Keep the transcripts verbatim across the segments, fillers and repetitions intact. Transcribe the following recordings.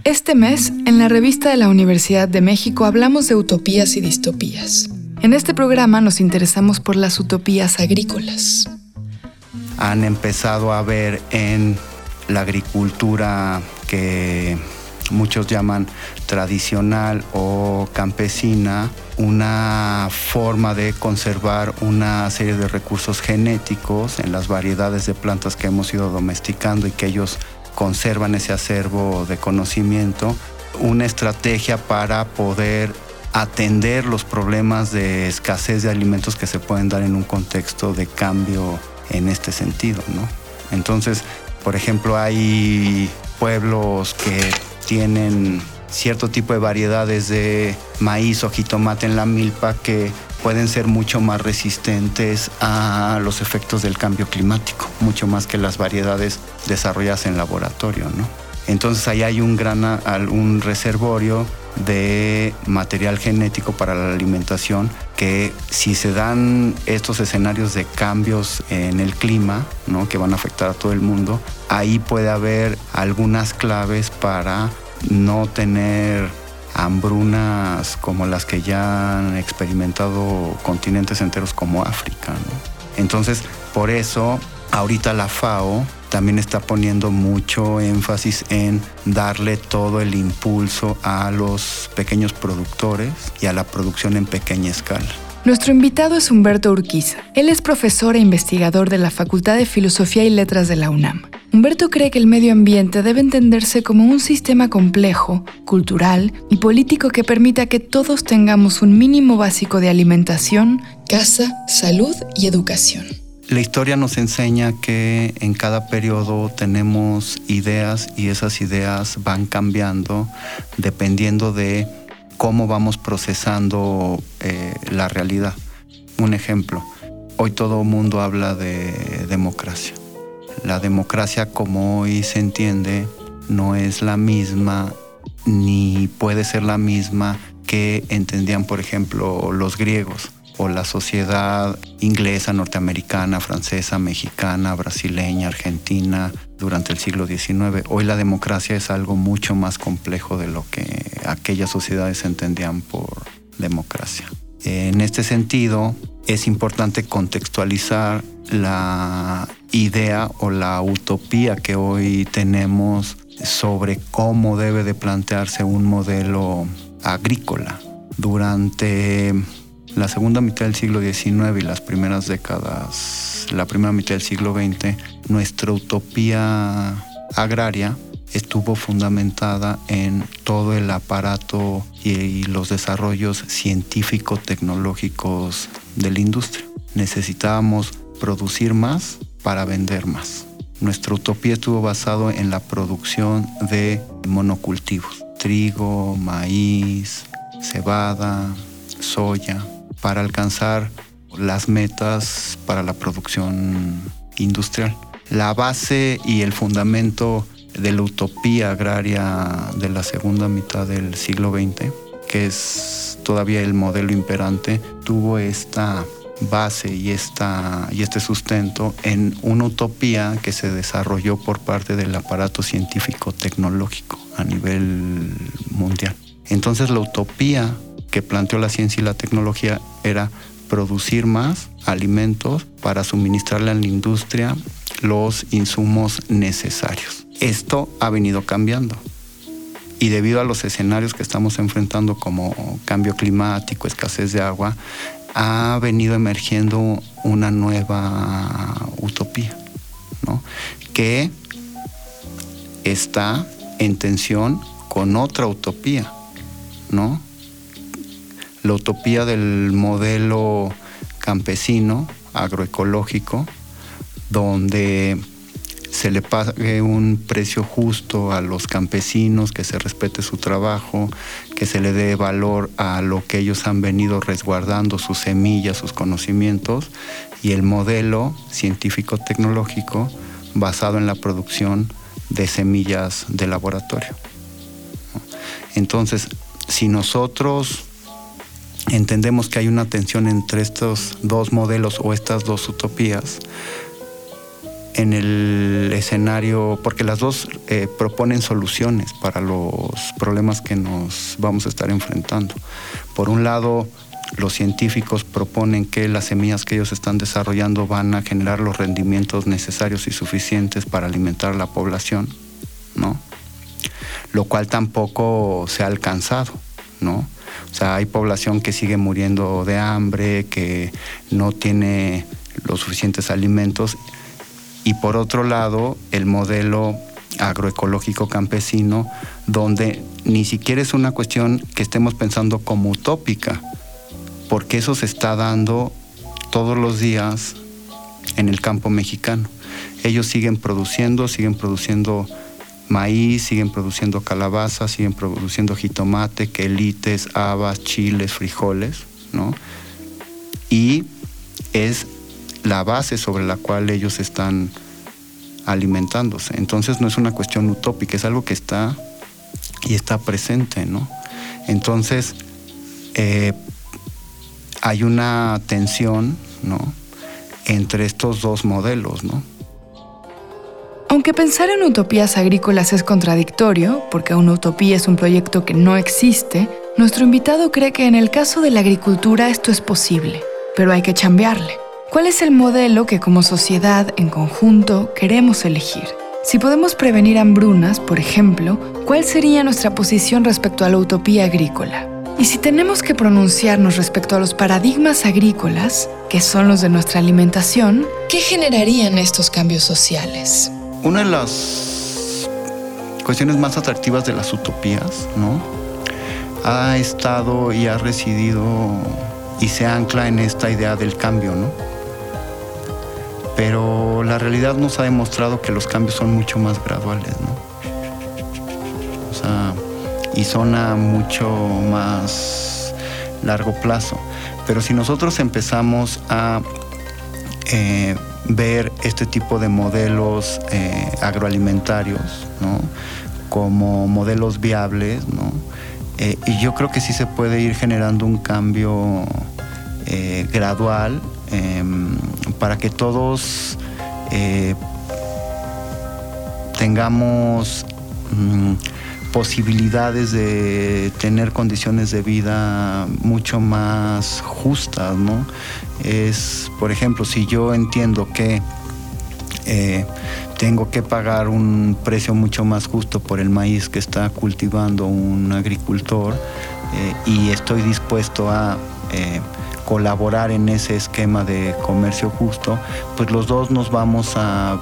Este mes, en la revista de la Universidad de México hablamos de utopías y distopías. En este programa nos interesamos por las utopías agrícolas. Han empezado a ver en la agricultura que muchos llaman tradicional o campesina una forma de conservar una serie de recursos genéticos en las variedades de plantas que hemos ido domesticando y que ellos conservan ese acervo de conocimiento, una estrategia para poder atender los problemas de escasez de alimentos que se pueden dar en un contexto de cambio en este sentido, ¿no? Entonces, por ejemplo, hay pueblos que tienen cierto tipo de variedades de maíz o jitomate en la milpa que pueden ser mucho más resistentes a los efectos del cambio climático, mucho más que las variedades desarrolladas en laboratorio, ¿no? Entonces ahí hay un gran un reservorio de material genético para la alimentación que si se dan estos escenarios de cambios en el clima, ¿no?, que van a afectar a todo el mundo, ahí puede haber algunas claves para no tener hambrunas como las que ya han experimentado continentes enteros como África, ¿no? Entonces, por eso, ahorita la FAO también está poniendo mucho énfasis en darle todo el impulso a los pequeños productores y a la producción en pequeña escala. Nuestro invitado es Humberto Urquiza. Él es profesor e investigador de la Facultad de Filosofía y Letras de la UNAM. Humberto cree que el medio ambiente debe entenderse como un sistema complejo, cultural y político que permita que todos tengamos un mínimo básico de alimentación, casa, salud y educación. La historia nos enseña que en cada periodo tenemos ideas y esas ideas van cambiando dependiendo de cómo vamos procesando eh, la realidad. Un ejemplo, hoy todo el mundo habla de democracia. La democracia como hoy se entiende no es la misma ni puede ser la misma que entendían, por ejemplo, los griegos o la sociedad inglesa, norteamericana, francesa, mexicana, brasileña, argentina durante el siglo diecinueve. Hoy la democracia es algo mucho más complejo de lo que aquellas sociedades entendían por democracia. En este sentido, es importante contextualizar la idea o la utopía que hoy tenemos sobre cómo debe de plantearse un modelo agrícola. Durante la segunda mitad del siglo diecinueve y las primeras décadas, la primera mitad del siglo veinte, nuestra utopía agraria estuvo fundamentada en todo el aparato y los desarrollos científico-tecnológicos de la industria. Necesitábamos producir más para vender más. Nuestra utopía estuvo basada en la producción de monocultivos, trigo, maíz, cebada, soya, para alcanzar las metas para la producción industrial. La base y el fundamento de la utopía agraria de la segunda mitad del siglo veinte, que es todavía el modelo imperante, tuvo esta base y, esta, y este sustento en una utopía que se desarrolló por parte del aparato científico-tecnológico a nivel mundial. Entonces la utopía que planteó la ciencia y la tecnología era producir más alimentos para suministrarle a la industria los insumos necesarios. Esto ha venido cambiando y debido a los escenarios que estamos enfrentando como cambio climático, escasez de agua, ha venido emergiendo una nueva utopía, ¿no?, que está en tensión con otra utopía, ¿no? La utopía del modelo campesino, agroecológico, donde se le pague un precio justo a los campesinos, que se respete su trabajo, que se le dé valor a lo que ellos han venido resguardando, sus semillas, sus conocimientos, y el modelo científico-tecnológico basado en la producción de semillas de laboratorio. Entonces, si nosotros entendemos que hay una tensión entre estos dos modelos o estas dos utopías, en el escenario, porque las dos eh, proponen soluciones para los problemas que nos vamos a estar enfrentando. Por un lado, los científicos proponen que las semillas que ellos están desarrollando van a generar los rendimientos necesarios y suficientes para alimentar a la población, ¿no? Lo cual tampoco se ha alcanzado, ¿no? O sea, hay población que sigue muriendo de hambre, que no tiene los suficientes alimentos. Y por otro lado, el modelo agroecológico campesino, donde ni siquiera es una cuestión que estemos pensando como utópica, porque eso se está dando todos los días en el campo mexicano. Ellos siguen produciendo, siguen produciendo maíz, siguen produciendo calabazas, siguen produciendo jitomate, quelites, habas, chiles, frijoles, ¿no? Y es la base sobre la cual ellos están alimentándose. Entonces no es una cuestión utópica, es algo que está y está presente, ¿no? Entonces eh, hay una tensión, ¿no?, entre estos dos modelos, ¿no? Aunque pensar en utopías agrícolas es contradictorio, porque una utopía es un proyecto que no existe, nuestro invitado cree que en el caso de la agricultura esto es posible, pero hay que chambearle. ¿Cuál es el modelo que como sociedad, en conjunto, queremos elegir? Si podemos prevenir hambrunas, por ejemplo, ¿cuál sería nuestra posición respecto a la utopía agrícola? Y si tenemos que pronunciarnos respecto a los paradigmas agrícolas, que son los de nuestra alimentación, ¿qué generarían estos cambios sociales? Una de las cuestiones más atractivas de las utopías, ¿no?, ha estado y ha residido y se ancla en esta idea del cambio, ¿no? Pero la realidad nos ha demostrado que los cambios son mucho más graduales, ¿no? O sea, y son a mucho más largo plazo. Pero si nosotros empezamos a eh, ver este tipo de modelos eh, agroalimentarios, ¿no?, como modelos viables, ¿no?, eh, y yo creo que sí se puede ir generando un cambio eh, gradual eh, para que todos eh, tengamos mm, posibilidades de tener condiciones de vida mucho más justas, ¿no? Es, por ejemplo, si yo entiendo que eh, tengo que pagar un precio mucho más justo por el maíz que está cultivando un agricultor eh, y estoy dispuesto a eh, colaborar en ese esquema de comercio justo, pues los dos nos vamos a,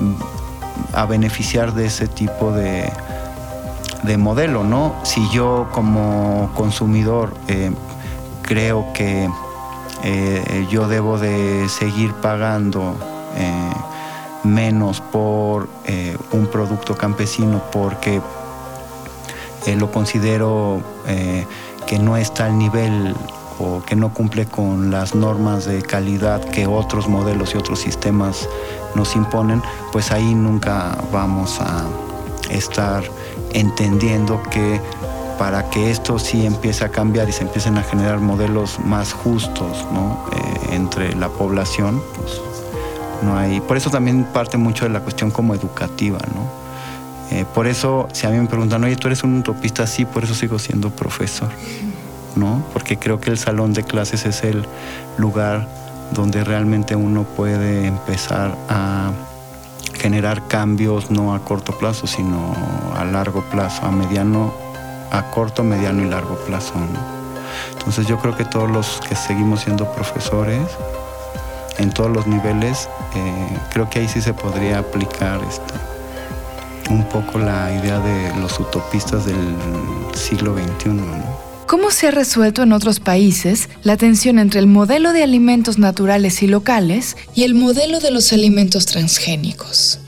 a beneficiar de ese tipo de de modelo, ¿no? Si yo como consumidor eh, creo que eh, yo debo de seguir pagando eh, menos por eh, un producto campesino porque eh, lo considero eh, que no está al nivel o que no cumple con las normas de calidad que otros modelos y otros sistemas nos imponen, pues ahí nunca vamos a estar entendiendo que para que esto sí empiece a cambiar y se empiecen a generar modelos más justos, ¿no?, eh, entre la población, pues no hay. Por eso también parte mucho de la cuestión como educativa, ¿no? Eh, por eso, si a mí me preguntan, oye, ¿tú eres un utopista? Sí, por eso sigo siendo profesor, ¿no? Porque creo que el salón de clases es el lugar donde realmente uno puede empezar a generar cambios no a corto plazo, sino a largo plazo, a mediano, a corto, mediano y largo plazo, ¿no? Entonces yo creo que todos los que seguimos siendo profesores, en todos los niveles, eh, creo que ahí sí se podría aplicar este, un poco la idea de los utopistas del siglo veintiuno, ¿no? ¿Cómo se ha resuelto en otros países la tensión entre el modelo de alimentos naturales y locales y el modelo de los alimentos transgénicos?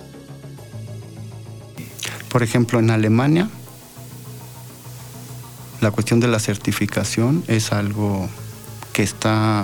Por ejemplo, en Alemania, la cuestión de la certificación es algo que está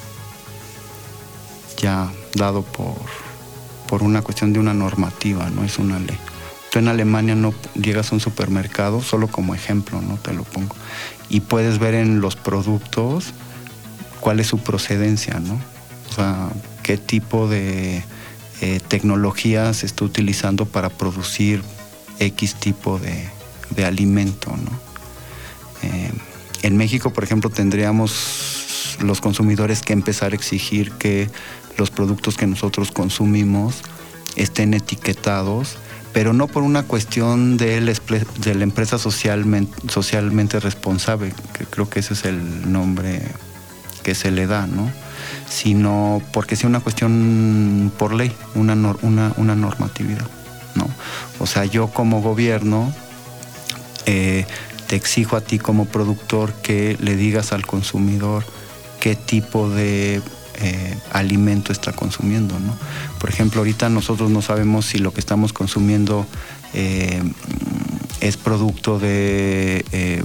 ya dado por, por una cuestión de una normativa, no es una ley. Tú en Alemania no llegas a un supermercado, solo como ejemplo, no te lo pongo, y puedes ver en los productos cuál es su procedencia, ¿no? O sea, qué tipo de eh, tecnología se está utilizando para producir X tipo de, de alimento, ¿no? Eh, en México, por ejemplo, tendríamos los consumidores que empezar a exigir que los productos que nosotros consumimos estén etiquetados, pero no por una cuestión de, el, de la empresa socialmente, socialmente responsable, que creo que ese es el nombre que se le da, ¿no? Sino porque sea una cuestión por ley, una, una, una normatividad, ¿no? O sea, yo como gobierno eh, te exijo a ti como productor que le digas al consumidor qué tipo de eh, alimento está consumiendo, ¿no? Por ejemplo, ahorita nosotros no sabemos si lo que estamos consumiendo eh, es producto de eh,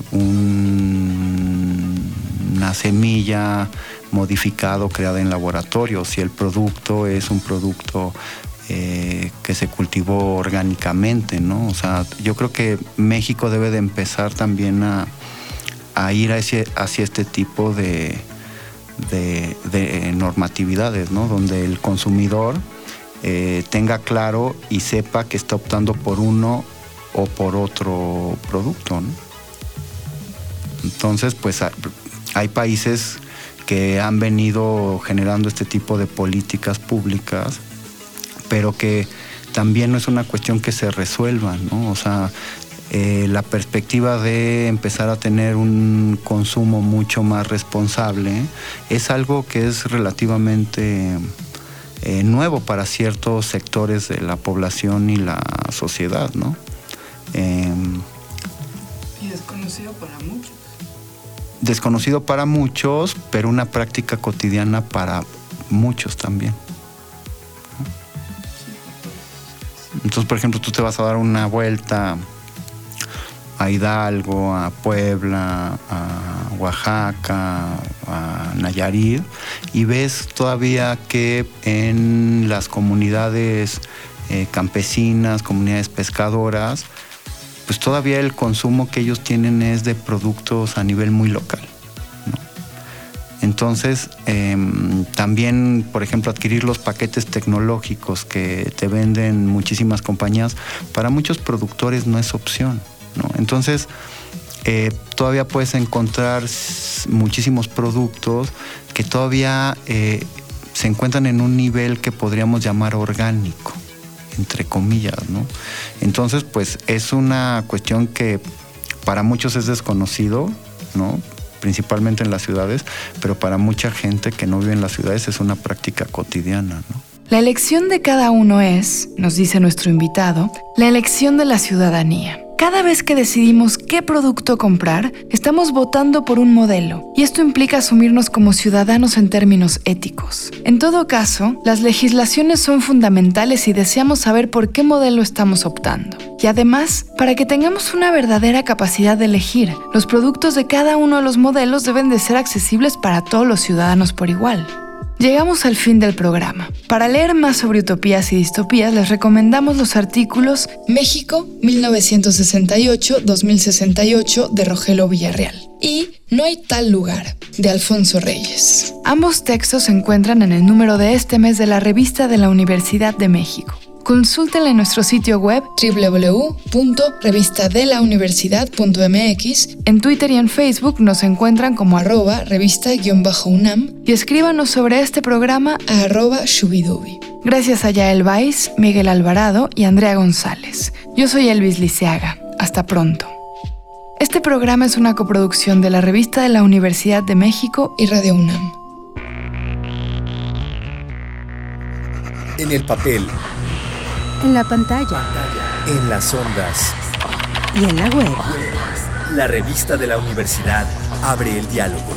un, una semilla modificada o creada en laboratorio, si el producto es un producto eh, que se cultivó orgánicamente, ¿no? O sea, yo creo que México debe de empezar también a, a ir hacia, hacia este tipo de, de, de normatividades, ¿no? Donde el consumidor eh, tenga claro y sepa que está optando por uno o por otro producto, ¿no? Entonces, pues hay países que han venido generando este tipo de políticas públicas, pero que también no es una cuestión que se resuelva, ¿no? O sea, eh, la perspectiva de empezar a tener un consumo mucho más responsable es algo que es relativamente eh, nuevo para ciertos sectores de la población y la sociedad, ¿no? Eh, y desconocido para muchos. Desconocido para muchos, pero una práctica cotidiana para muchos también. Entonces, por ejemplo, tú te vas a dar una vuelta a Hidalgo, a Puebla, a Oaxaca, a Nayarit, y ves todavía que en las comunidades eh, campesinas, comunidades pescadoras, pues todavía el consumo que ellos tienen es de productos a nivel muy local, ¿no? Entonces, eh, también, por ejemplo, adquirir los paquetes tecnológicos que te venden muchísimas compañías, para muchos productores no es opción, ¿no? Entonces, eh, todavía puedes encontrar muchísimos productos que todavía eh, se encuentran en un nivel que podríamos llamar orgánico, entre comillas, ¿no? Entonces, pues es una cuestión que para muchos es desconocido, ¿no? Principalmente en las ciudades, pero para mucha gente que no vive en las ciudades es una práctica cotidiana, ¿no? La elección de cada uno es, nos dice nuestro invitado, la elección de la ciudadanía. Cada vez que decidimos qué producto comprar, estamos votando por un modelo, y esto implica asumirnos como ciudadanos en términos éticos. En todo caso, las legislaciones son fundamentales si deseamos saber por qué modelo estamos optando. Y además, para que tengamos una verdadera capacidad de elegir, los productos de cada uno de los modelos deben de ser accesibles para todos los ciudadanos por igual. Llegamos al fin del programa. Para leer más sobre utopías y distopías, les recomendamos los artículos México mil novecientos sesenta y ocho a dos mil sesenta y ocho de Rogelio Villarreal y No hay tal lugar de Alfonso Reyes. Ambos textos se encuentran en el número de este mes de la Revista de la Universidad de México. Consúltenla en nuestro sitio web doble u doble u doble u punto revista de la universidad punto m x. En Twitter y en Facebook nos encuentran como arroba revista-unam y escríbanos sobre este programa a arroba shubidubi. Gracias a Yael Baiz, Miguel Alvarado y Andrea González. Yo soy Elvis Liceaga. Hasta pronto. Este programa es una coproducción de la Revista de la Universidad de México y Radio UNAM. En el papel. En la pantalla. En las ondas. Y en la web. La Revista de la Universidad abre el diálogo.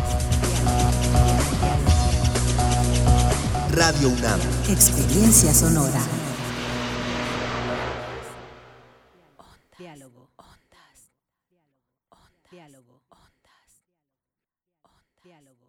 Radio UNAM. Experiencia sonora. Diálogo. Ondas. Diálogo. Ondas. Diálogo.